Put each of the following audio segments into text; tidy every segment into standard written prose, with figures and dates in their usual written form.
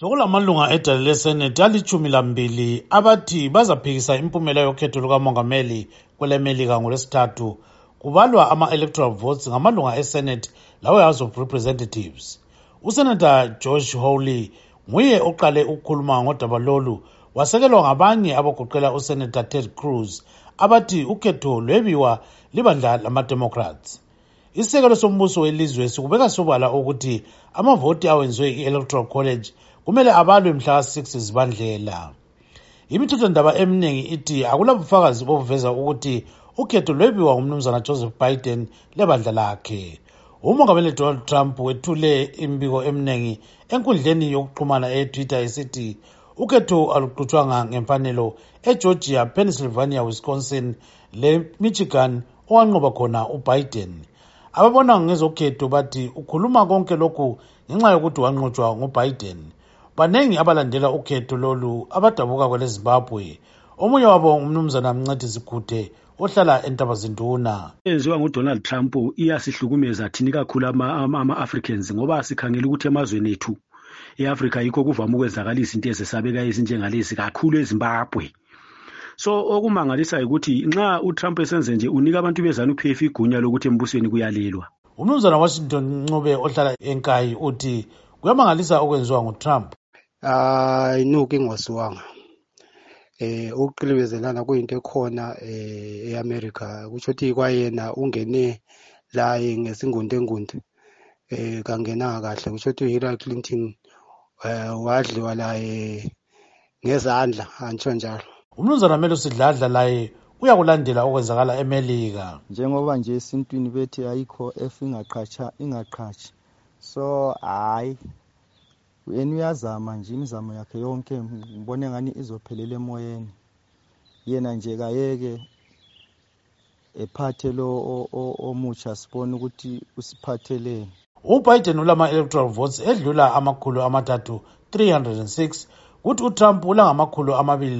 Sokulamalunga edale leSenate ali-12 abathi bazaphikisa impumela yokhetho lukamongameli kweleMelika ngoLwesithathu, kubalwa ama-electoral votes ngamalunga eSenate lawe-House of Representatives. USenator Josh Hawley nguye oqale ukukhuluma ngodaba lolu, wasekelwa ngabanye abagoqela uSenator Ted Cruz abathi ukhetho lwebiwa libandla lama-Democrats. Isekelo sombuso welizwe sikubeka sobala ukuthi amavoti awenziwe i-Electoral College kumele abalwe mhla ka-6 Zibandlela. Imithethwandaba eminingi ithi akulabufakazi boveza ukuthi ukhetho lwebiwa ngumnumzana Joseph Biden lebandla lakhe. Umongameli Donald Trump wethule imbiko eminingi enkundleni yokuxhumana eTwitter esithi ukhetho aluqhutshwanga ngemfanelo eGeorgia, Pennsylvania, Wisconsin leMichigan owanqoba khona uBiden. Ababona ngezokhetho bathi ukhuluma konke lokhu ngenxa yokuthi wanqotshwa nguBiden. Banengi abalandela ukhetho lolu abadabuka kweleZimbabwe. Omunye wabo ngumnumzana Mncedi Zikode ohlala eNtabazinduna. Enziwa nguDonald Trump iyasihlukumeza thini kakhulu ama-Africans ngoba sikhangela ukuthi emazweni ethu eAfrika yikho kuvama ukwenzakala izinto ezesabeka ezinjengalezi kakhulu eZimbabwe. So okumangalisa ukuthi nxa uTrump esenze nje unika abantu beZANU-PF igunya lokuthi embusweni kuyalelwa. Umnumzana Washington Ncube ohlala eNkayi uthi kuyamangalisa okwenziwa nguTrump. Inuki ngosiwanga. Ukuqilibezelana kuyinto ekhona eAmerica. Kusho ukuthi kwayena ungene la ngesingunde kangenanga kahle. Kusho ukuthi uHillary Clinton wadliwa la ngezandla antsho njalo. Umnumzana Melo Sidladla laye uyakulandela okwenzakala eMelika. Njengoba nje esintwini bethi ayikho ingaqhatsha. So hayi yena uyazama nje imizamo yakhe yonke, ngibone ngani izophelela emoyeni. Yena nje kayeke ephathe lo omutsha sibone ukuthi usiphatheleni. UBiden ulama-electoral votes edlula 306 kuthi uTrump ulangamakhulu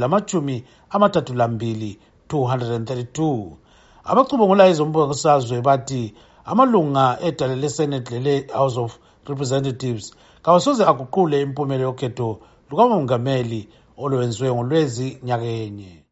232 232. Abacubungula ezombusazwe bathi amalunga edale leSenate lele-House of Representatives kawasoze aguqule impumela yokhetho lukamongameli olwenziwe ngoLwezi nyakenye.